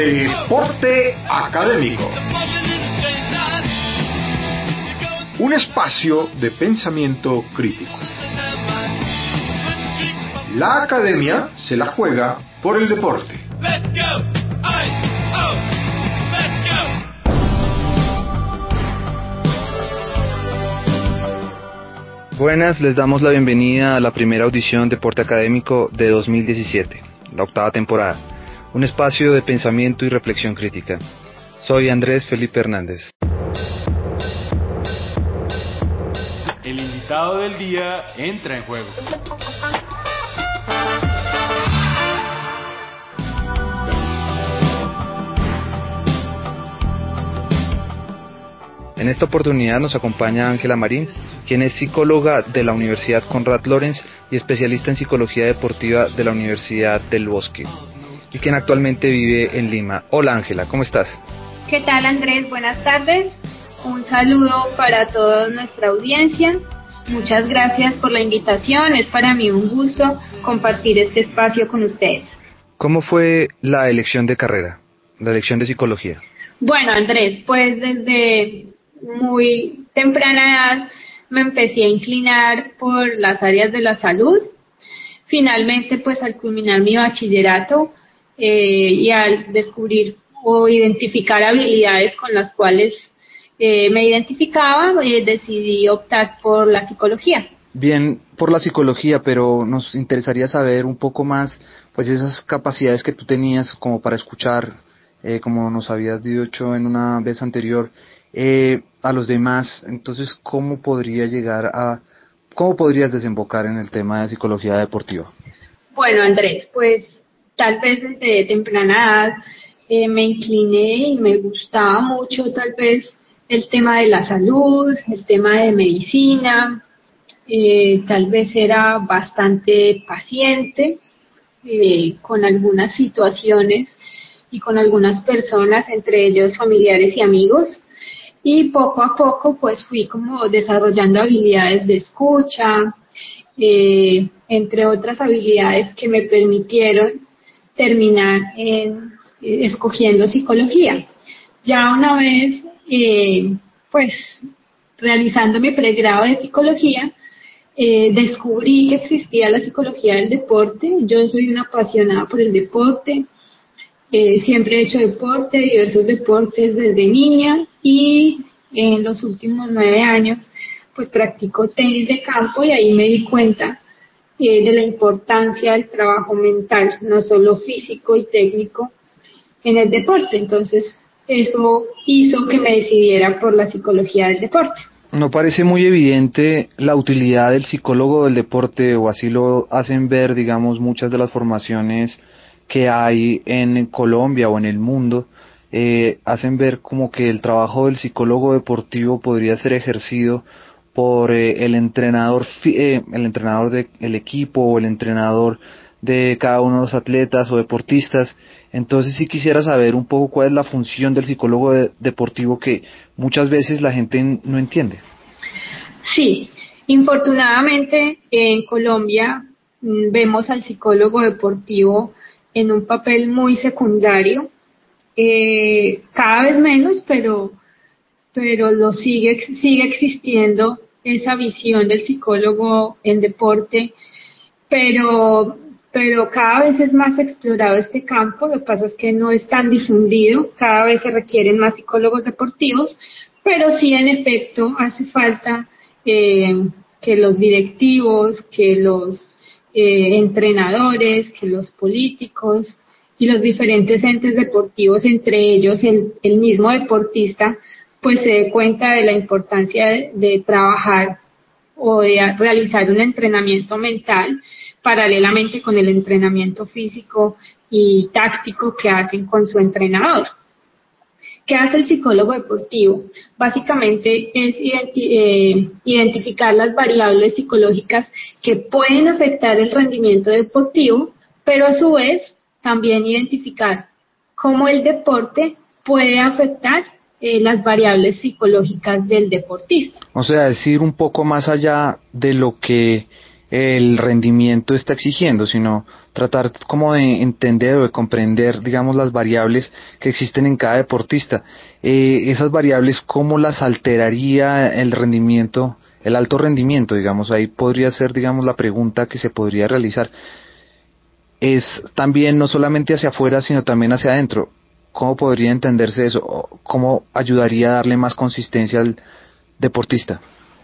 Deporte Académico. Un espacio de pensamiento crítico. La academia se la juega por el deporte. Buenas, les damos la bienvenida a la primera audición Deporte Académico de 2017, la octava temporada, un espacio de pensamiento y reflexión crítica. Soy Andrés Felipe Hernández. El invitado del día entra en juego. En esta oportunidad nos acompaña Ángela Marín, quien es psicóloga de la Universidad Conrad Lorenz y especialista en psicología deportiva de la Universidad del Bosque, y quien actualmente vive en Lima. Hola Ángela, ¿cómo estás? ¿Qué tal Andrés? Buenas tardes. Un saludo para toda nuestra audiencia. Muchas gracias por la invitación. Es para mí un gusto compartir este espacio con ustedes. ¿Cómo fue la elección de carrera, la elección de psicología? Bueno Andrés, pues desde muy temprana edad me empecé a inclinar por las áreas de la salud. Finalmente, pues al culminar mi bachillerato y al descubrir o identificar habilidades con las cuales me identificaba, decidí optar por la psicología. Bien, por la psicología, pero nos interesaría saber un poco más, pues esas capacidades que tú tenías como para escuchar, como nos habías dicho en una vez anterior, a los demás. Entonces, ¿cómo podrías desembocar en el tema de psicología deportiva? Bueno, Andrés, pues tal vez desde temprana edad me incliné y me gustaba mucho tal vez el tema de la salud, el tema de medicina, tal vez era bastante paciente con algunas situaciones y con algunas personas, entre ellos familiares y amigos, y poco a poco pues fui como desarrollando habilidades de escucha, entre otras habilidades que me permitieron terminar escogiendo psicología. Ya una vez pues realizando mi pregrado de psicología, descubrí que existía la psicología del deporte. Yo soy una apasionada por el deporte, siempre he hecho deporte, diversos deportes desde niña, y en los últimos 9 años pues practico tenis de campo, y ahí me di cuenta de la importancia del trabajo mental, no solo físico y técnico, en el deporte. Entonces eso hizo que me decidiera por la psicología del deporte. No parece muy evidente la utilidad del psicólogo del deporte, o así lo hacen ver, digamos, muchas de las formaciones que hay en Colombia o en el mundo, hacen ver como que el trabajo del psicólogo deportivo podría ser ejercido por el entrenador del equipo, o el entrenador de cada uno de los atletas o deportistas. Entonces sí quisiera saber un poco cuál es la función del psicólogo deportivo, que muchas veces la gente no entiende. Sí, infortunadamente en Colombia vemos al psicólogo deportivo en un papel muy secundario, cada vez menos, pero sigue existiendo esa visión del psicólogo en deporte, pero cada vez es más explorado este campo. Lo que pasa es que no es tan difundido, cada vez se requieren más psicólogos deportivos, pero sí en efecto hace falta que los directivos, que los entrenadores, que los políticos y los diferentes entes deportivos, entre ellos el mismo deportista, pues se dé cuenta de la importancia de trabajar o de realizar un entrenamiento mental paralelamente con el entrenamiento físico y táctico que hacen con su entrenador. ¿Qué hace el psicólogo deportivo? Básicamente es identificar las variables psicológicas que pueden afectar el rendimiento deportivo, pero a su vez también identificar cómo el deporte puede afectar las variables psicológicas del deportista. O sea, decir un poco más allá de lo que el rendimiento está exigiendo, sino tratar como de entender o de comprender, digamos, las variables que existen en cada deportista. Esas variables, ¿cómo las alteraría el rendimiento, el alto rendimiento, digamos? Ahí podría ser, digamos, la pregunta que se podría realizar. Es también no solamente hacia afuera, sino también hacia adentro. ¿Cómo podría entenderse eso? ¿Cómo ayudaría a darle más consistencia al deportista?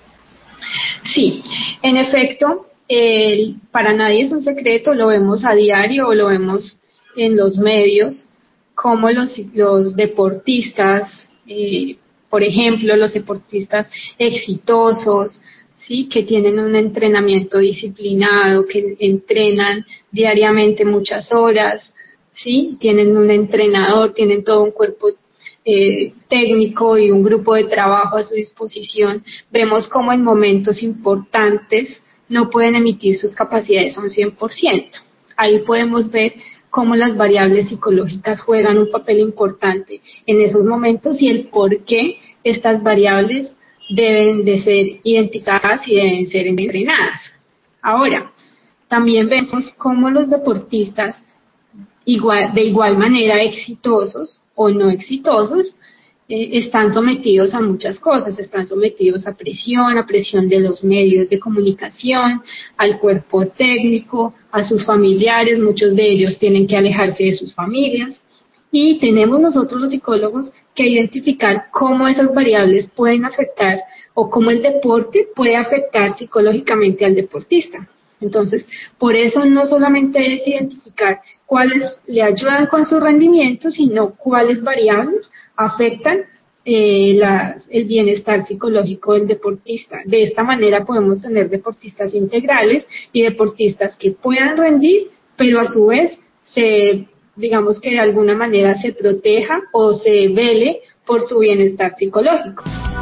Sí, en efecto, para nadie es un secreto, lo vemos a diario o lo vemos en los medios, como los deportistas, por ejemplo, los deportistas exitosos, sí, que tienen un entrenamiento disciplinado, que entrenan diariamente muchas horas, sí, tienen un entrenador, tienen todo un cuerpo técnico y un grupo de trabajo a su disposición. Vemos cómo en momentos importantes no pueden emitir sus capacidades a un 100%. Ahí podemos ver cómo las variables psicológicas juegan un papel importante en esos momentos y el por qué estas variables deben de ser identificadas y deben ser entrenadas. Ahora, también vemos cómo los deportistas de igual manera exitosos o no exitosos, están sometidos a muchas cosas, están sometidos a presión de los medios de comunicación, al cuerpo técnico, a sus familiares, muchos de ellos tienen que alejarse de sus familias y tenemos nosotros los psicólogos que identificar cómo esas variables pueden afectar o cómo el deporte puede afectar psicológicamente al deportista. Entonces, por eso no solamente es identificar cuáles le ayudan con su rendimiento, sino cuáles variables afectan el bienestar psicológico del deportista. De esta manera podemos tener deportistas integrales y deportistas que puedan rendir, pero a su vez digamos que de alguna manera se proteja o se vele por su bienestar psicológico.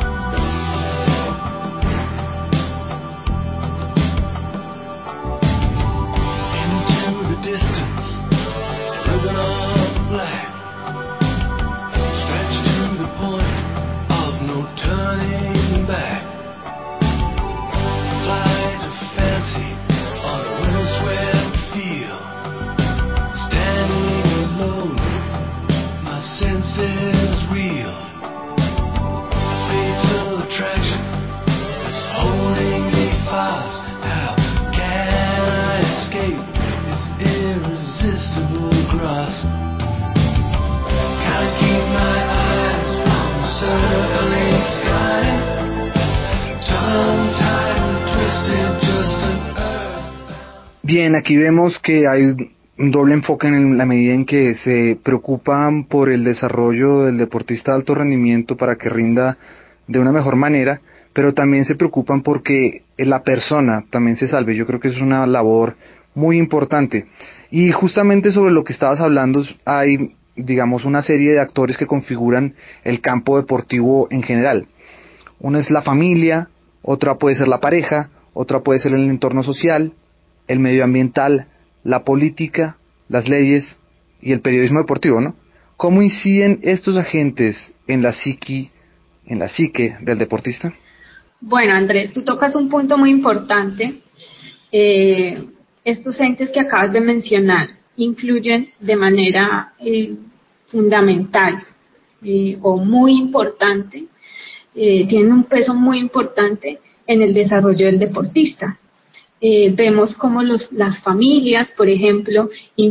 Bien, aquí vemos que hay un doble enfoque en la medida en que se preocupan por el desarrollo del deportista de alto rendimiento para que rinda de una mejor manera, pero también se preocupan porque la persona también se salve. Yo creo que es una labor muy importante. Y justamente sobre lo que estabas hablando, hay, digamos, una serie de actores que configuran el campo deportivo en general. Una es la familia, otra puede ser la pareja, otra puede ser el entorno social, el medioambiental, la política, las leyes y el periodismo deportivo, ¿no? ¿Cómo inciden estos agentes en la psique del deportista? Bueno, Andrés, tú tocas un punto muy importante. Estos entes que acabas de mencionar influyen de manera fundamental o muy importante, tienen un peso muy importante en el desarrollo del deportista. Vemos cómo las familias, por ejemplo,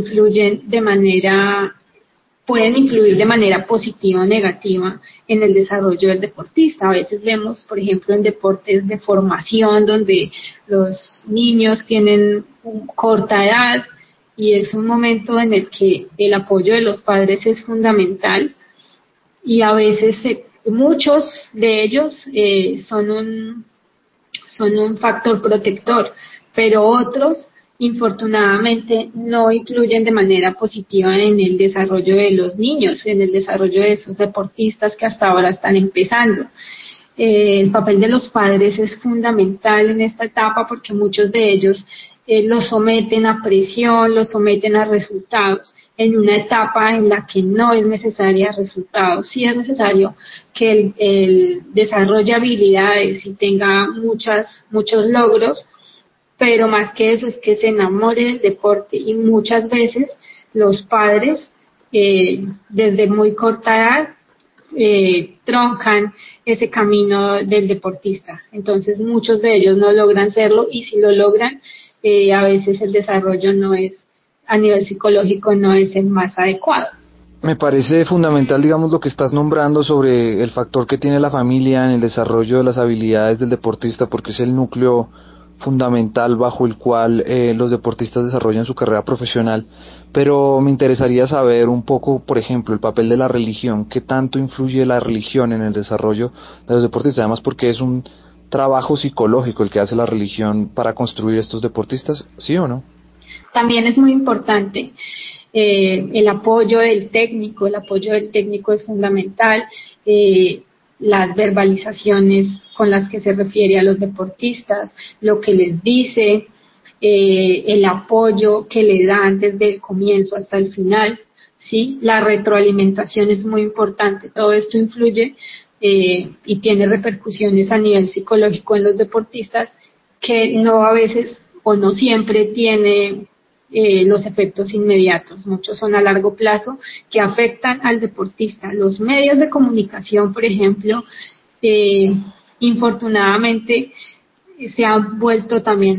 pueden influir de manera positiva o negativa en el desarrollo del deportista. A veces vemos, por ejemplo, en deportes de formación donde los niños tienen corta edad y es un momento en el que el apoyo de los padres es fundamental y a veces muchos de ellos son un factor protector, pero otros infortunadamente no influyen de manera positiva en el desarrollo de los niños, en el desarrollo de esos deportistas que hasta ahora están empezando. El papel de los padres es fundamental en esta etapa porque muchos de ellos los someten a presión, los someten a resultados en una etapa en la que no es necesaria resultados. Sí es necesario que él desarrolle habilidades y tenga muchos logros, pero más que eso es que se enamore del deporte, y muchas veces los padres desde muy corta edad troncan ese camino del deportista. Entonces muchos de ellos no logran serlo, y si lo logran, a veces el desarrollo no es, a nivel psicológico, no es el más adecuado. Me parece fundamental, digamos, lo que estás nombrando sobre el factor que tiene la familia en el desarrollo de las habilidades del deportista, porque es el núcleo fundamental bajo el cual los deportistas desarrollan su carrera profesional. Pero me interesaría saber un poco, por ejemplo, el papel de la religión. ¿Qué tanto influye la religión en el desarrollo de los deportistas? Además, porque es un trabajo psicológico el que hace la religión para construir estos deportistas, ¿sí o no? También es muy importante el apoyo del técnico. El apoyo del técnico es fundamental. Las verbalizaciones con las que se refiere a los deportistas, lo que les dice, el apoyo que le dan desde el comienzo hasta el final, ¿sí? La retroalimentación es muy importante. Todo esto influye y tiene repercusiones a nivel psicológico en los deportistas, que no a veces o no siempre tiene los efectos inmediatos. Muchos son a largo plazo, que afectan al deportista. Los medios de comunicación, por ejemplo, infortunadamente se han vuelto también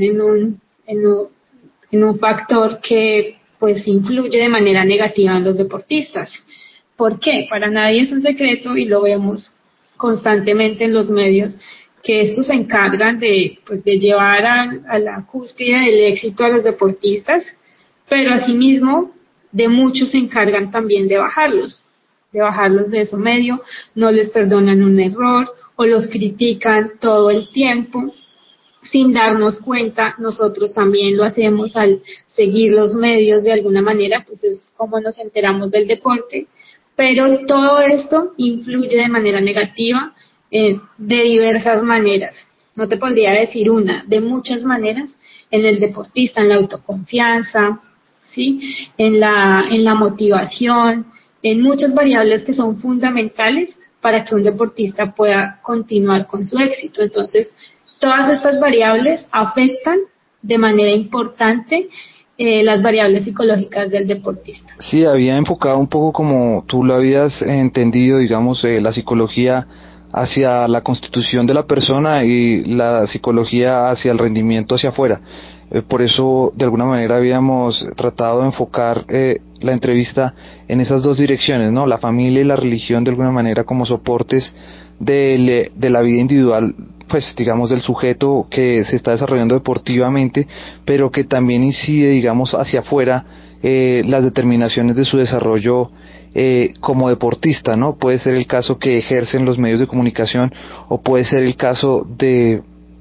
en un factor que pues influye de manera negativa en los deportistas. ¿Por qué? Para nadie es un secreto, y lo vemos constantemente en los medios, que estos se encargan de, pues, de llevar a la cúspide del éxito a los deportistas, pero asimismo de muchos se encargan también de bajarlos de ese medio. No les perdonan un error o los critican todo el tiempo sin darnos cuenta. Nosotros también lo hacemos al seguir los medios de alguna manera, pues es como nos enteramos del deporte, pero todo esto influye de manera negativa de diversas maneras. No te podría decir una, de muchas maneras, en el deportista, en la autoconfianza, ¿sí? En la motivación, en muchas variables que son fundamentales para que un deportista pueda continuar con su éxito. Entonces, todas estas variables afectan de manera importante las variables psicológicas del deportista. Sí, había enfocado un poco como tú lo habías entendido, digamos, la psicología hacia la constitución de la persona y la psicología hacia el rendimiento hacia afuera. Por eso, de alguna manera, habíamos tratado de enfocar la entrevista en esas dos direcciones, ¿no? La familia y la religión, de alguna manera, como soportes de la vida individual, pues digamos, del sujeto que se está desarrollando deportivamente, pero que también incide, digamos, hacia afuera las determinaciones de su desarrollo como deportista, ¿no? Puede ser el caso que ejercen los medios de comunicación, o puede ser el caso de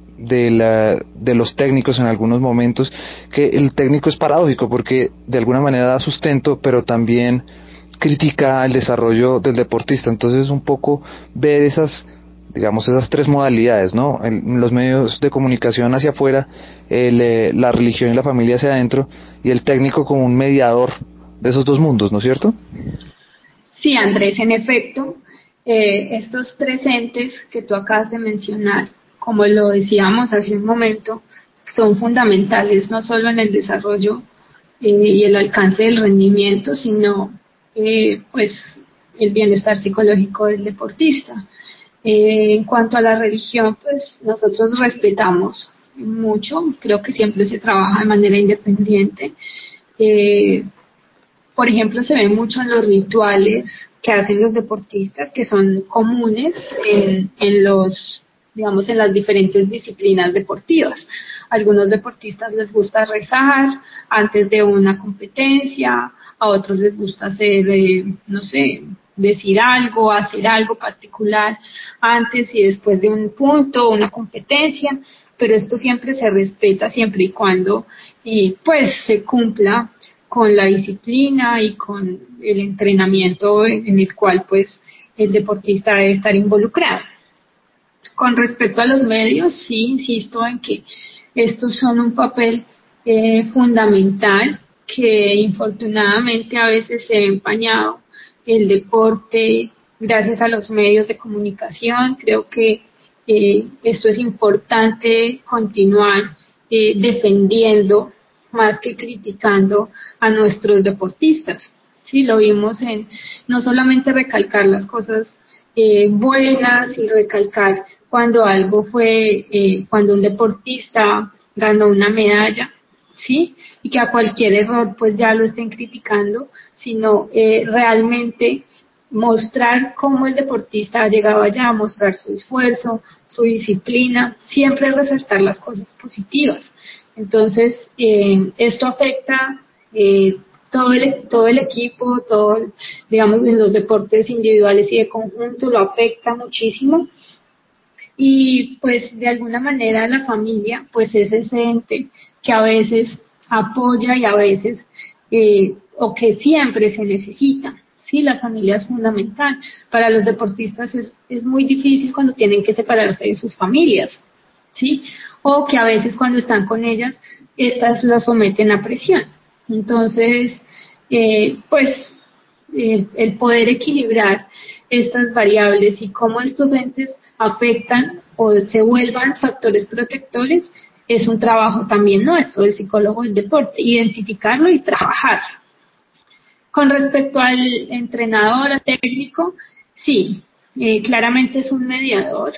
los técnicos en algunos momentos, que el técnico es paradójico porque de alguna manera da sustento, pero también critica el desarrollo del deportista. Entonces, un poco ver esas, digamos, esas tres modalidades, ¿no? Los medios de comunicación hacia afuera, la religión y la familia hacia adentro, y el técnico como un mediador de esos dos mundos, ¿no es cierto? Sí, Andrés, en efecto, estos tres entes que tú acabas de mencionar, como lo decíamos hace un momento, son fundamentales no solo en el desarrollo y el alcance del rendimiento, sino pues el bienestar psicológico del deportista. En cuanto a la religión, pues nosotros respetamos mucho, creo que siempre se trabaja de manera independiente. Por ejemplo, se ve mucho en los rituales que hacen los deportistas, que son comunes en los, digamos, en las diferentes disciplinas deportivas. A algunos deportistas les gusta rezar antes de una competencia, a otros les gusta hacer, no sé, decir algo, hacer algo particular antes y después de un punto, una competencia, pero esto siempre se respeta siempre y cuando pues se cumpla con la disciplina y con el entrenamiento en el cual pues el deportista debe estar involucrado. Con respecto a los medios, sí insisto en que estos son un papel fundamental, que infortunadamente a veces se ha empañado el deporte gracias a los medios de comunicación. Creo que esto es importante continuar defendiendo más que criticando a nuestros deportistas. Sí, lo vimos en no solamente recalcar las cosas buenas y recalcar cuando algo fue, cuando un deportista ganó una medalla, ¿sí? Y que a cualquier error pues ya lo estén criticando, sino realmente mostrar cómo el deportista ha llegado allá, mostrar su esfuerzo, su disciplina, siempre resaltar las cosas positivas. Entonces, esto afecta todo el equipo, digamos, en los deportes individuales y de conjunto, lo afecta muchísimo. Y pues de alguna manera la familia pues es ese ente que a veces apoya y a veces o que siempre se necesita. Sí, la familia es fundamental. Para los deportistas es muy difícil cuando tienen que separarse de sus familias, ¿sí? O que a veces cuando están con ellas, estas las someten a presión. Entonces, el poder equilibrar estas variables y cómo estos entes afectan o se vuelvan factores protectores es un trabajo también nuestro, del psicólogo del deporte, identificarlo y trabajarlo. Con respecto al entrenador, al técnico, sí, claramente es un mediador.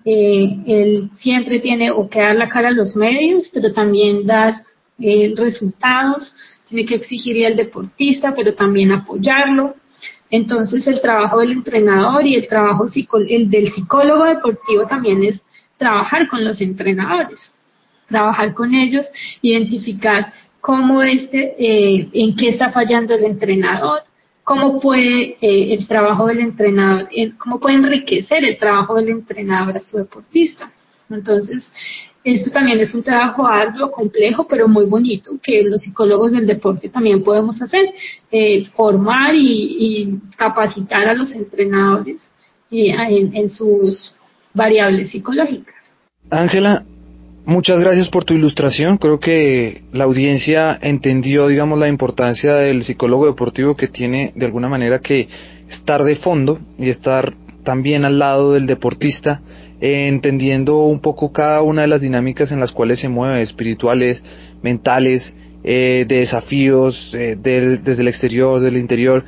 Él siempre tiene o que dar la cara a los medios, pero también dar resultados, tiene que exigirle al deportista, pero también apoyarlo. Entonces el trabajo del entrenador y el trabajo el del psicólogo deportivo también es trabajar con los entrenadores, trabajar con ellos, identificar cómo en qué está fallando el entrenador, cómo puede el trabajo del entrenador, cómo puede enriquecer el trabajo del entrenador a su deportista. Entonces, esto también es un trabajo arduo, complejo, pero muy bonito, que los psicólogos del deporte también podemos hacer, formar y capacitar a los entrenadores en sus variables psicológicas. Ángela, muchas gracias por tu ilustración. Creo que la audiencia entendió, digamos, la importancia del psicólogo deportivo, que tiene de alguna manera que estar de fondo y estar también al lado del deportista, entendiendo un poco cada una de las dinámicas en las cuales se mueve, espirituales, mentales, de desafíos, desde el exterior, del interior,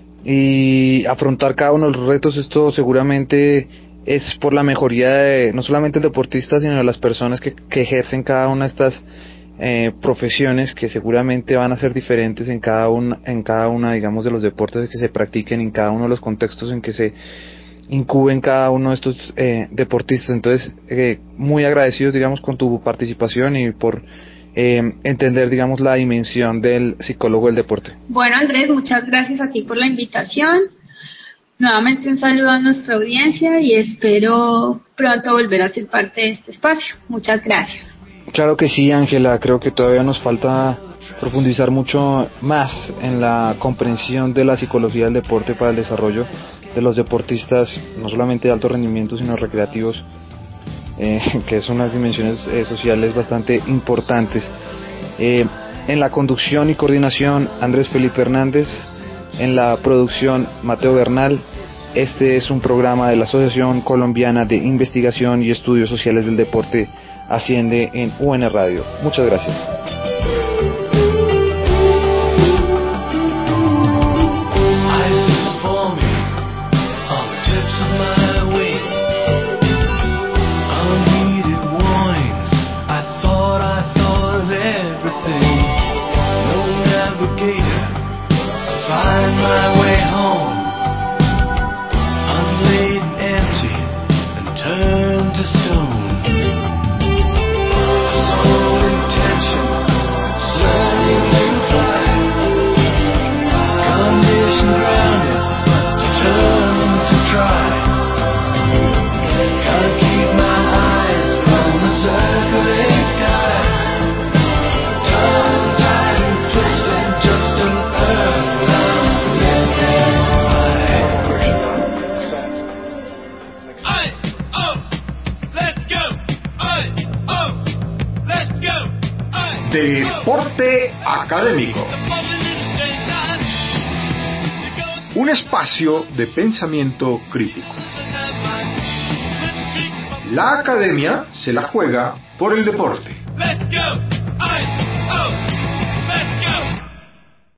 y afrontar cada uno de los retos. Esto seguramente es por la mejoría de no solamente el deportista, sino de las personas que ejercen cada una de estas profesiones, que seguramente van a ser diferentes en cada una, digamos, de los deportes que se practiquen, en cada uno de los contextos en que se incuben cada uno de estos deportistas. Entonces, muy agradecidos, digamos, con tu participación y por entender, digamos, la dimensión del psicólogo del deporte. Bueno, Andrés, muchas gracias a ti por la invitación. Nuevamente un saludo a nuestra audiencia y espero pronto volver a ser parte de este espacio. Muchas gracias. Claro que sí, Ángela, creo que todavía nos falta profundizar mucho más en la comprensión de la psicología del deporte para el desarrollo de los deportistas, no solamente de alto rendimiento, sino recreativos, que son unas dimensiones sociales bastante importantes. En la conducción y coordinación, Andrés Felipe Hernández; en la producción, Mateo Bernal. Este es un programa de la Asociación Colombiana de Investigación y Estudios Sociales del Deporte, Asciende, en UN Radio. Muchas gracias. Deporte Académico. Un espacio de pensamiento crítico. La academia se la juega por el deporte. Let's go. Ice. Oh.